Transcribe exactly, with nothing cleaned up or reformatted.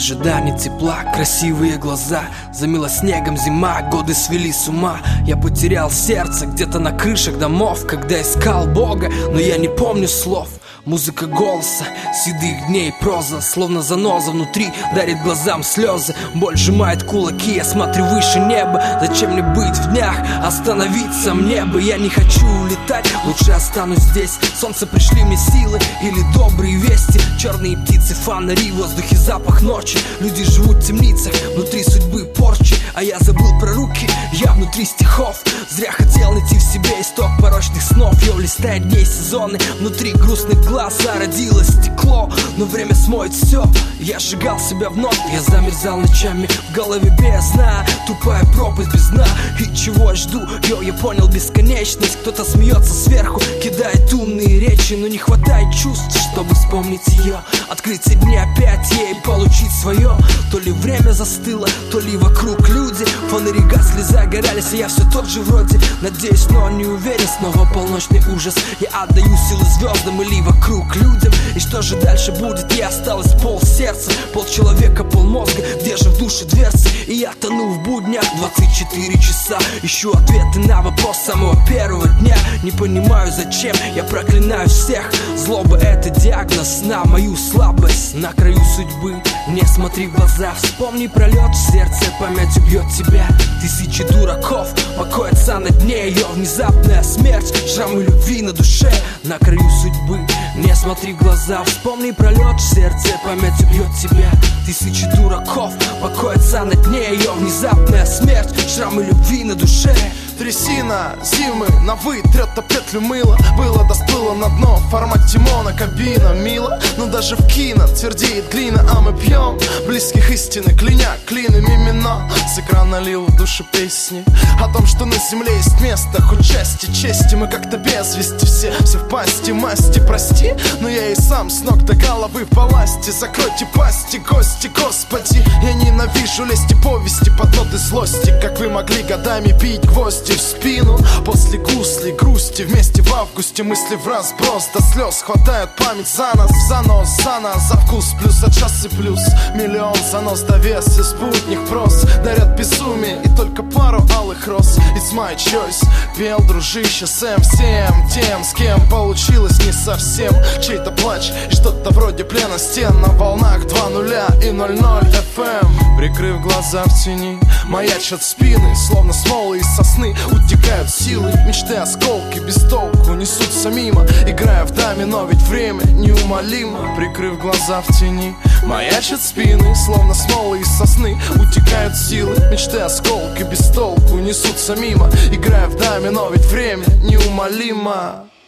ожидание тепла, красивые глаза. Замело снегом зима, годы свели с ума. Я потерял сердце где-то на крышах домов, когда искал Бога, но я не помню слов. Музыка голоса, седых дней проза, словно заноза внутри, дарит глазам слезы. Боль сжимает кулаки, я смотрю выше неба. Зачем мне быть в днях, остановиться мне бы. Я не хочу улетать, лучше останусь здесь. Солнце, пришли мне силы или добрые вести. Черные птицы, фонари, в воздухе запах ночи. Люди живут в темницах, внутри судьбы порчи. А я забыл про руки, я внутри стихов. Зря хотел найти в себе исток порочных снов. Йо, листая дней сезоны, внутри грустных глаз родилось стекло, но время смоет все. Я сжигал себя вновь, я замерзал ночами. В голове бездна, тупая пропасть без дна. И чего я жду? Йо, я понял бесконечность. Кто-то смеется сверху, кидает умные речи, но не хватает чувств, чтобы вспомнить ее. Открыть дни опять ей, получить свое. То ли время застыло, то ли вокруг люди. Фонари гасли, загорались, и я все тот же вроде. Надеюсь, но не уверен, снова полночный ужас. Я отдаю силы звездам или вокруг людям. И что же дальше будет? Я осталось пол сердца, пол человека, пол мозга. Где же в душе дверцы? И я тону в буднях двадцать четыре часа. Ищу ответы на вопрос самого первого дня. Не понимаю зачем, я проклинаю всех. Злоба — это диагноз на мою слабость. На краю судьбы, не смотри в глаза. Вспомни пролет в сердце, память убьет тебя. Тысячи дураков покоятся на дне. Ее внезапная смерть, шрамы любви на душе. На краю судьбы, не смотри в глаза. Вспомни пролет в сердце, память убьет тебя. Тысячи дураков покоятся на дне. Ее внезапная смерть, шрамы любви на душе. Трясина зимы на вы трет о петлю мыла. Было да сплыло на дно, формат Тимона, кабина мило. Но даже в кино твердеет глина, а мы пьем близких истины, кляня клинами имена. С экрана лил в душу песни о том, что на земле есть место хоть части чести. Мы как-то без вести все, все в пасти, масти, прости. Но я и сам с ног до головы в балласте. Закройте пасти, гости, господи. Я ненавижу лезть и повести под ноты злости. Как вы могли годами бить гвозди в спину после гусли, грусти. Вместе в августе мысли в разброс до слез. Хватают память за нас, в занос, за нас, за вкус. Плюс от час и плюс миллион занос до вес. И спутник прос дарят безумие и только пару алых роз. It's my choice, пел дружище Сэм всем тем, с кем получилось не совсем. Чей-то плач и что-то вроде плена стен. На волнах два нуля и ноль ноль эф эм. Прикрыв глаза в тени, маячат спины, словно смолы из сосны. Утекают силы, мечты осколки без толку несутся мимо. Играя в домино, ведь время неумолимо. Прикрыв глаза в тени, маячат спины, словно смолы из сосны. Утекают силы, мечты осколки без толку несутся мимо. Играя в домино, ведь время неумолимо.